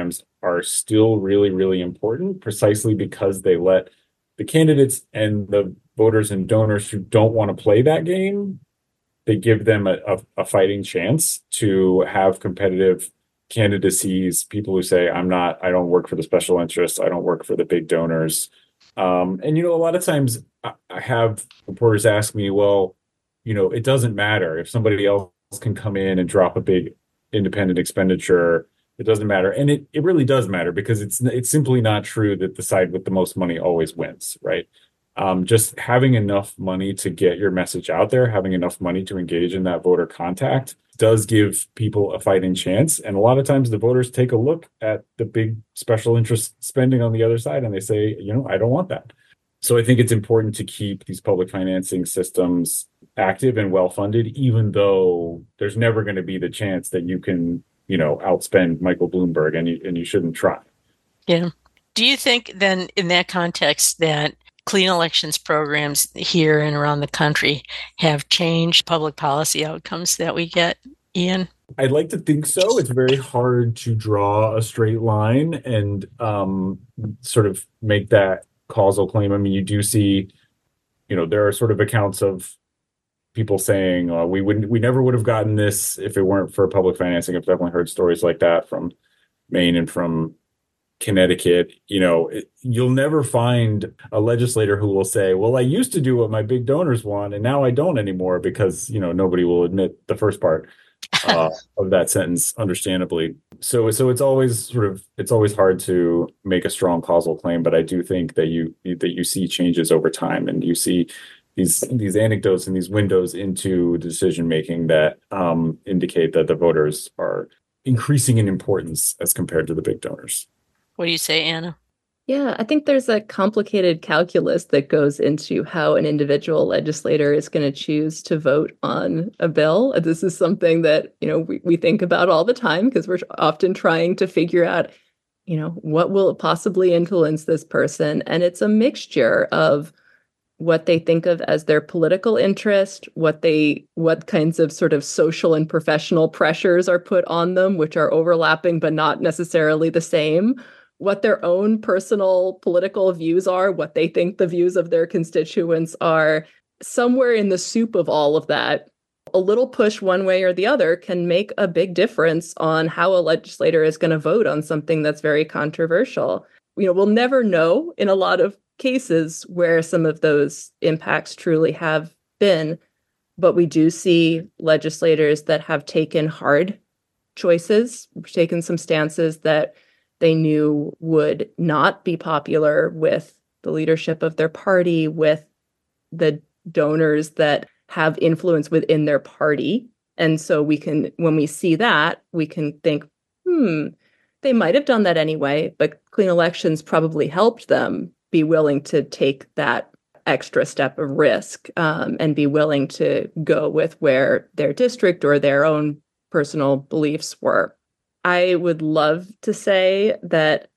are still really, really important precisely because they let the candidates and the voters and donors who don't want to play that game, they give them a, a, a fighting chance to have competitive candidacies, people who say, I'm not, I don't work for the special interests, I don't work for the big donors. Um, and, you know, a lot of times I, I have reporters ask me, well, you know, it doesn't matter if somebody else can come in and drop a big independent expenditure. It doesn't matter. And it, it really does matter because it's it's simply not true that the side with the most money always wins, right? Um, just having enough money to get your message out there, having enough money to engage in that voter contact does give people a fighting chance. And a lot of times the voters take a look at the big special interest spending on the other side and they say, you know, I don't want that. So I think it's important to keep these public financing systems active and well-funded, even though there's never going to be the chance that you can, you know, outspend Michael Bloomberg, and you, and you shouldn't try. Yeah. Do you think then in that context that clean elections programs here and around the country have changed public policy outcomes that we get, Ian? I'd like to think so. It's very hard to draw a straight line and um, sort of make that causal claim. I mean, you do see, you know, there are sort of accounts of people saying uh, we wouldn't, we never would have gotten this if it weren't for public financing. I've definitely heard stories like that from Maine and from Connecticut. You know, it, you'll never find a legislator who will say, well, I used to do what my big donors want and now I don't anymore, because, you know, nobody will admit the first part uh, of that sentence, understandably. So, so it's always sort of, it's always hard to make a strong causal claim, but I do think that you, that you see changes over time, and you see these, these anecdotes and these windows into decision-making that um, indicate that the voters are increasing in importance as compared to the big donors. What do you say, Anna? Yeah, I think there's a complicated calculus that goes into how an individual legislator is going to choose to vote on a bill. This is something that, you know, we, we think about all the time because we're often trying to figure out, you know, what will possibly influence this person. And it's a mixture of what they think of as their political interest, what they, what kinds of sort of social and professional pressures are put on them, which are overlapping but not necessarily the same, what their own personal political views are, what they think the views of their constituents are. Somewhere in the soup of all of that, a little push one way or the other can make a big difference on how a legislator is going to vote on something that's very controversial. You know, we'll never know in a lot of cases where some of those impacts truly have been, but we do see legislators that have taken hard choices, taken some stances that they knew would not be popular with the leadership of their party, with the donors that have influence within their party. And so we can, when we see that, we can think, hmm, they might have done that anyway, but clean elections probably helped them be willing to take that extra step of risk um, and be willing to go with where their district or their own personal beliefs were. I would love to say that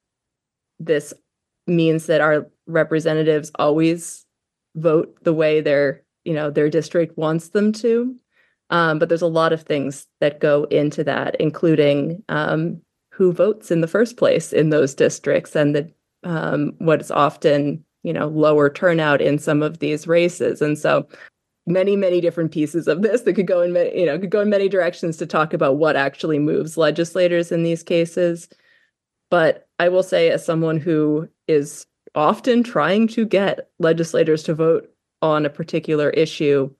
this means that our representatives always vote the way their, you know, their district wants them to. Um, but there's a lot of things that go into that, including um, who votes in the first place in those districts and the um, what is often, you know, lower turnout in some of these races. And so many, many different pieces of this that could go in, you know, could go in many directions to talk about what actually moves legislators in these cases. But I will say, as someone who is often trying to get legislators to vote on a particular issue,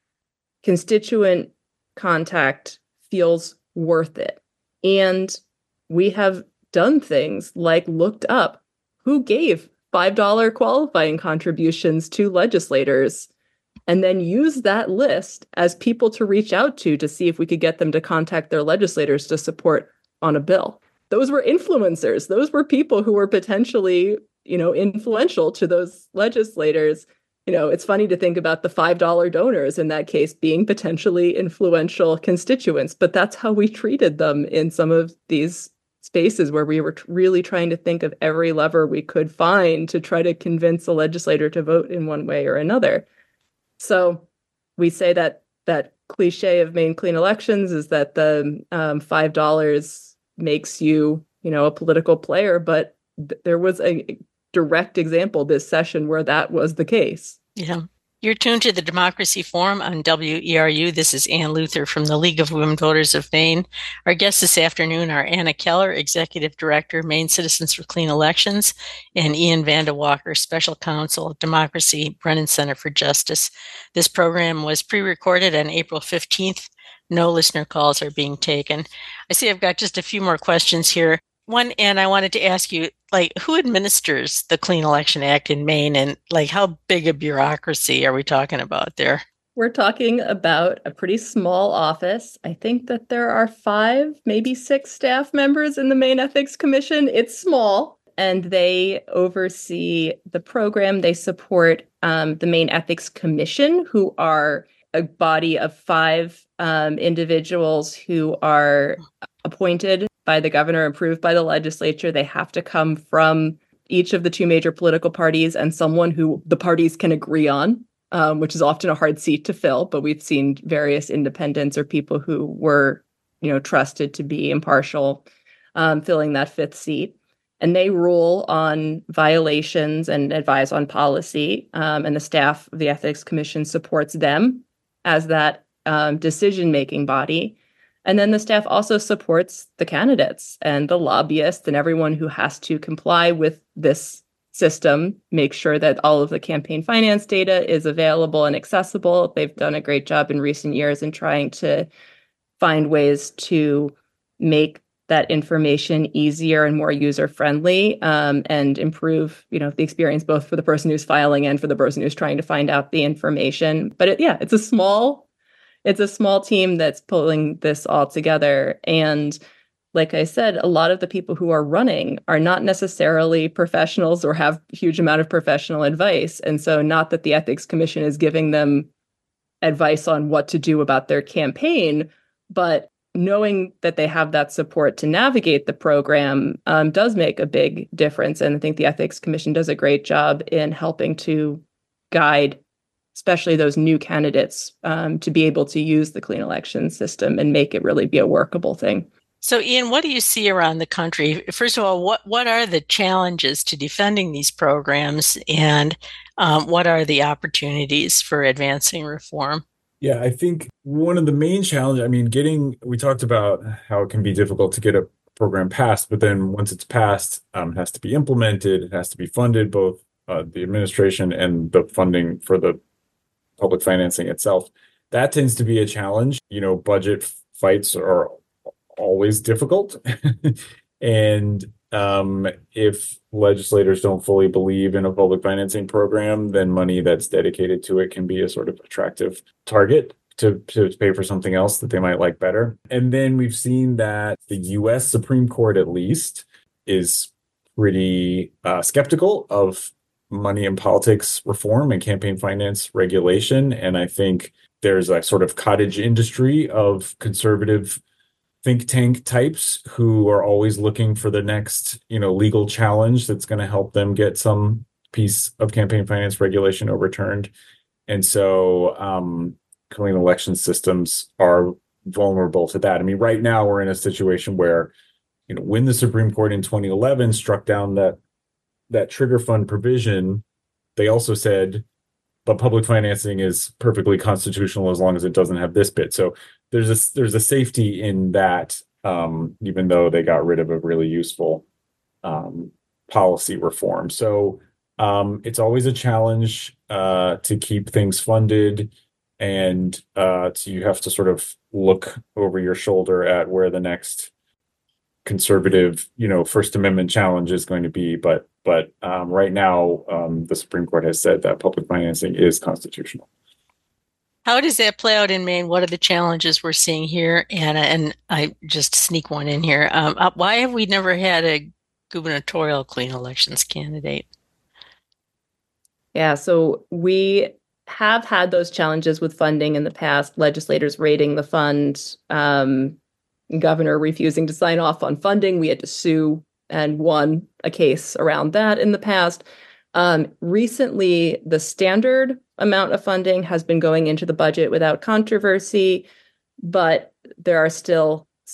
constituent contact feels worth it. And we have done things like looked up who gave five dollars qualifying contributions to legislators, and then use that list as people to reach out to to see if we could get them to contact their legislators to support on a bill. Those were influencers. Those were people who were potentially, you know, influential to those legislators. You know, it's funny to think about the five dollars donors in that case being potentially influential constituents, but that's how we treated them in some of these spaces where we were t- really trying to think of every lever we could find to try to convince a legislator to vote in one way or another. So we say that that cliche of Maine clean elections is that the um, five dollars makes you you know, a political player, but th- there was a direct example this session where that was the case. Yeah. You're tuned to the Democracy Forum on W E R U. This is Ann Luther from the League of Women Voters of Maine. Our guests this afternoon are Anna Keller, Executive Director, Maine Citizens for Clean Elections, and Ian Vandewalker, Special Counsel, Democracy, Brennan Center for Justice. This program was pre-recorded on April fifteenth. No listener calls are being taken. I see I've got just a few more questions here. One, and I wanted to ask you, like, who administers the Clean Election Act in Maine, and like, how big a bureaucracy are we talking about there? We're talking about a pretty small office. I think that there are five, maybe six staff members in the Maine Ethics Commission. It's small, and they oversee the program. They support um, the Maine Ethics Commission, who are a body of five um, individuals who are appointed by the governor, approved by the legislature. They have to come from each of the two major political parties and someone who the parties can agree on, um, which is often a hard seat to fill. But we've seen various independents or people who were, you know, trusted to be impartial, um, filling that fifth seat. And they rule on violations and advise on policy. Um, and the staff of the Ethics Commission supports them as that um, decision-making body. And then the staff also supports the candidates and the lobbyists and everyone who has to comply with this system, make sure that all of the campaign finance data is available and accessible. They've done a great job in recent years in trying to find ways to make that information easier and more user-friendly, um, and improve, you know, the experience both for the person who's filing and for the person who's trying to find out the information. But it, yeah, it's a small It's a small team that's pulling this all together. And like I said, a lot of the people who are running are not necessarily professionals or have a huge amount of professional advice. And so not that the Ethics Commission is giving them advice on what to do about their campaign, but knowing that they have that support to navigate the program um, does make a big difference. And I think the Ethics Commission does a great job in helping to guide especially those new candidates, um, to be able to use the clean election system and make it really be a workable thing. So, Ian, what do you see around the country? First of all, what, what are the challenges to defending these programs, and um, what are the opportunities for advancing reform? Yeah, I think one of the main challenges, I mean, getting, we talked about how it can be difficult to get a program passed, but then once it's passed, um, it has to be implemented, it has to be funded, both uh, the administration and the funding for the public financing itself. That tends to be a challenge. You know, budget fights are always difficult. And um, if legislators don't fully believe in a public financing program, then money that's dedicated to it can be a sort of attractive target to, to pay for something else that they might like better. And then we've seen that the U S Supreme Court, at least, is pretty uh, skeptical of money in politics reform and campaign finance regulation. And I think there's a sort of cottage industry of conservative think tank types who are always looking for the next, you know, legal challenge that's going to help them get some piece of campaign finance regulation overturned. And so um, clean election systems are vulnerable to that. I mean, right now we're in a situation where, you know, when the Supreme Court in twenty eleven struck down that that trigger fund provision, they also said, but public financing is perfectly constitutional as long as it doesn't have this bit. So there's a there's a safety in that, um, even though they got rid of a really useful um, policy reform. So um, it's always a challenge uh, to keep things funded, and uh, to, you have to sort of look over your shoulder at where the next conservative, you know, First Amendment challenge is going to be. But but um, right now, um, the Supreme Court has said that public financing is constitutional. How does that play out in Maine? What are the challenges we're seeing here? Anna, and I just sneak one in here. Um, uh, why have we never had a gubernatorial clean elections candidate? Yeah, so we have had those challenges with funding in the past, legislators raiding the fund, um, governor refusing to sign off on funding. We had to sue and won a case around that in the past. Um, recently, the standard amount of funding has been going into the budget without controversy, but there are still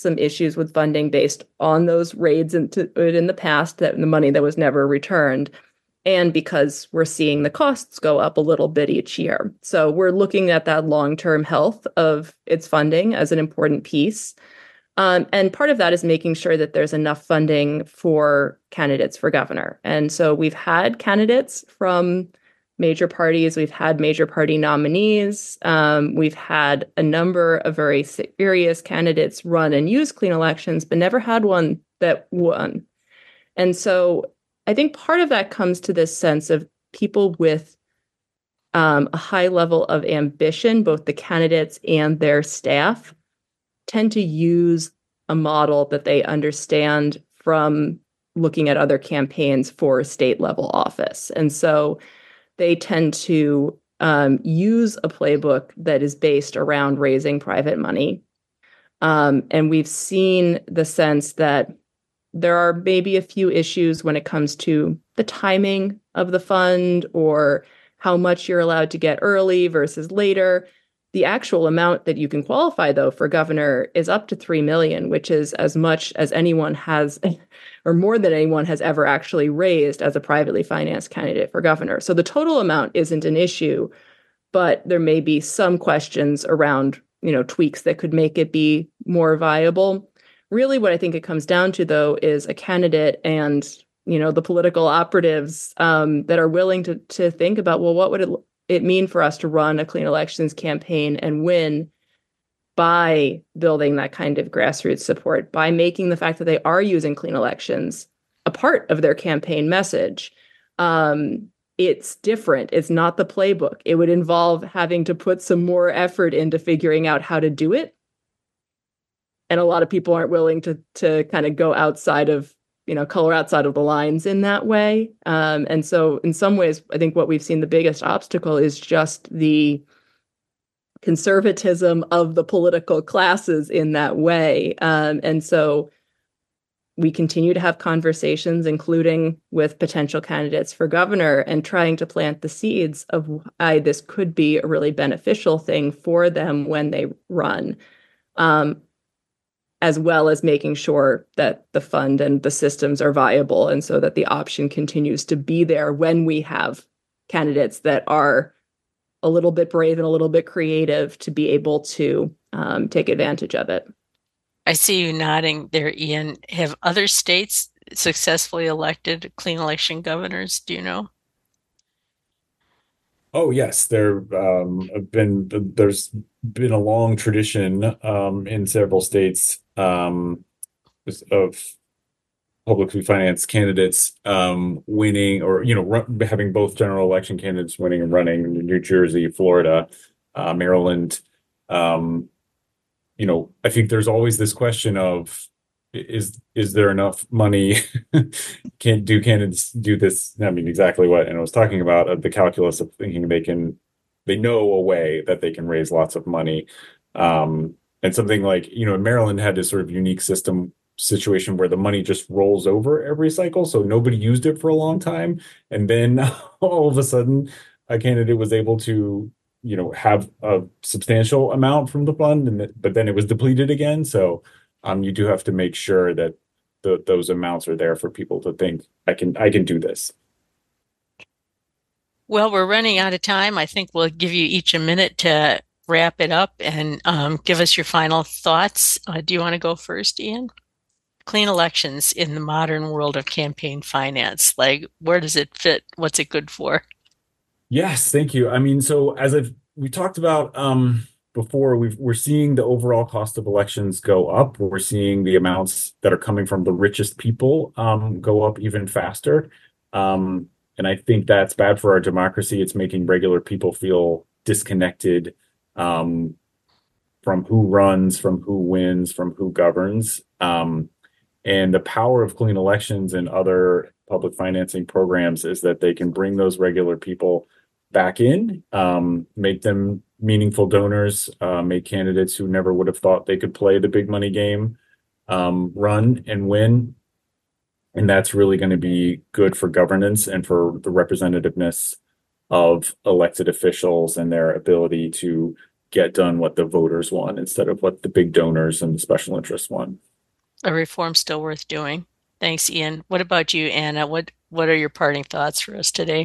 some issues with funding based on those raids into it in the past, that the money that was never returned, and because we're seeing the costs go up a little bit each year. So we're looking at that long-term health of its funding as an important piece. Um, and part of that is making sure that there's enough funding for candidates for governor. And so we've had candidates from major parties. We've had major party nominees. Um, we've had a number of very serious candidates run and use clean elections, but never had one that won. And so I think part of that comes to this sense of people with um, a high level of ambition, both the candidates and their staff, tend to use a model that they understand from looking at other campaigns for state level office. And so they tend to um, use a playbook that is based around raising private money. Um, and we've seen the sense that there are maybe a few issues when it comes to the timing of the fund or how much you're allowed to get early versus later. The actual amount that you can qualify, though, for governor is up to three million dollars, which is as much as anyone has, or more than anyone has ever actually raised as a privately financed candidate for governor. So the total amount isn't an issue, but there may be some questions around, you know, tweaks that could make it be more viable. Really, what I think it comes down to, though, is a candidate and, you know, the political operatives um, that are willing to to think about, well, what would it it mean for us to run a clean elections campaign and win by building that kind of grassroots support, by making the fact that they are using clean elections a part of their campaign message. Um, it's different. It's not the playbook. It would involve having to put some more effort into figuring out how to do it. And a lot of people aren't willing to to kind of go outside of, you know, color outside of the lines in that way. Um, and so in some ways, I think what we've seen the biggest obstacle is just the conservatism of the political classes in that way. Um, and so we continue to have conversations, including with potential candidates for governor, and trying to plant the seeds of why this could be a really beneficial thing for them when they run. Um, as well as making sure that the fund and the systems are viable, and so that the option continues to be there when we have candidates that are a little bit brave and a little bit creative to be able to um, take advantage of it. I see you nodding there, Ian. Have other states successfully elected clean election governors? Do you know? Oh, yes, there um, have been there's been a long tradition um, in several states um, of publicly financed candidates um, winning, or you know, run, having both general election candidates winning and running. New Jersey, Florida, uh, Maryland. Um, you know, I think there's always this question of is is there enough money? Can't do candidates do this? I mean, exactly what and I was talking about uh, the calculus of thinking they can they know a way that they can raise lots of money, um, and something like, you know, Maryland had this sort of unique system situation where the money just rolls over every cycle, so nobody used it for a long time, and then all of a sudden a candidate was able to, you know, have a substantial amount from the fund, and th- but then it was depleted again. So Um, you do have to make sure that the, those amounts are there for people to think, I can I can do this. Well, we're running out of time. I think we'll give you each a minute to wrap it up and um, give us your final thoughts. Uh, do you want to go first, Ian? Clean elections in the modern world of campaign finance. Like, where does it fit? What's it good for? Yes, thank you. I mean, so as I've we talked about um, before, we've, we're seeing the overall cost of elections go up. We're seeing the amounts that are coming from the richest people um, go up even faster. Um, and I think that's bad for our democracy. It's making regular people feel disconnected um, from who runs, from who wins, from who governs. Um, and the power of clean elections and other public financing programs is that they can bring those regular people back in, um, make them meaningful donors, uh, make candidates who never would have thought they could play the big money game um, run and win. And that's really going to be good for governance and for the representativeness of elected officials and their ability to, you know, get done what the voters want instead of what the big donors and the special interests want. A reform still worth doing. Thanks, Ian. What about you, Anna? What what are your parting thoughts for us today?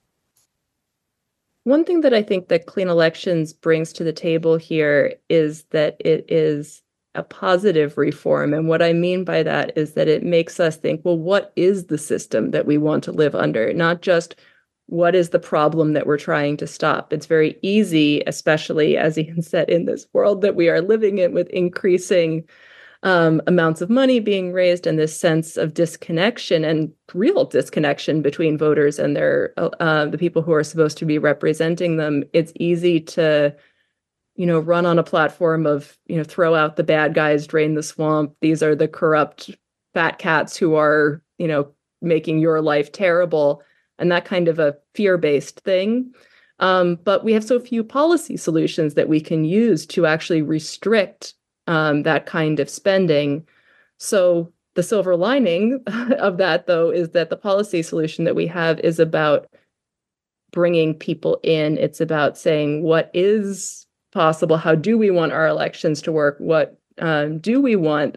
One thing that I think that Clean Elections brings to the table here is that it is a positive reform. And what I mean by that is that it makes us think, well, what is the system that we want to live under? Not just what is the problem that we're trying to stop? It's very easy, especially as Ian said, in this world that we are living in with increasing um, amounts of money being raised and this sense of disconnection and real disconnection between voters and their uh, the people who are supposed to be representing them. It's easy to, you know, run on a platform of, you know, throw out the bad guys, drain the swamp. These are the corrupt fat cats who are, you know, making your life terrible. And that kind of a fear-based thing. Um, but we have so few policy solutions that we can use to actually restrict um, that kind of spending. So the silver lining of that, though, is that the policy solution that we have is about bringing people in. It's about saying what is possible. How do we want our elections to work? What um, do we want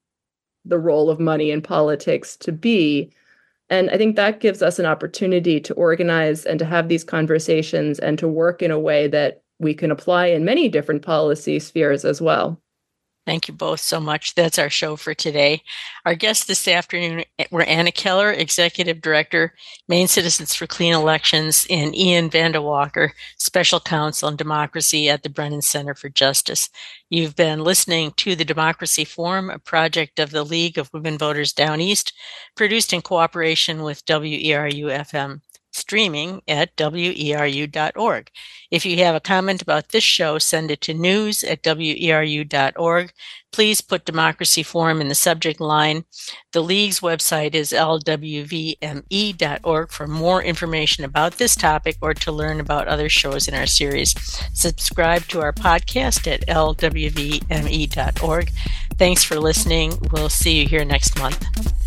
the role of money in politics to be? And I think that gives us an opportunity to organize and to have these conversations and to work in a way that we can apply in many different policy spheres as well. Thank you both so much. That's our show for today. Our guests this afternoon were Anna Keller, Executive Director, Maine Citizens for Clean Elections, and Ian Vanderwalker, Special Counsel on Democracy at the Brennan Center for Justice. You've been listening to the Democracy Forum, a project of the League of Women Voters Down East, produced in cooperation with W E R U F M. Streaming at W E R U dot org. If you have a comment about this show, send it to news at W E R U dot org. Please put Democracy Forum in the subject line. The League's website is L W V M E dot org for more information about this topic or to learn about other shows in our series. Subscribe to our podcast at L W V M E dot org. Thanks for listening. We'll see you here next month.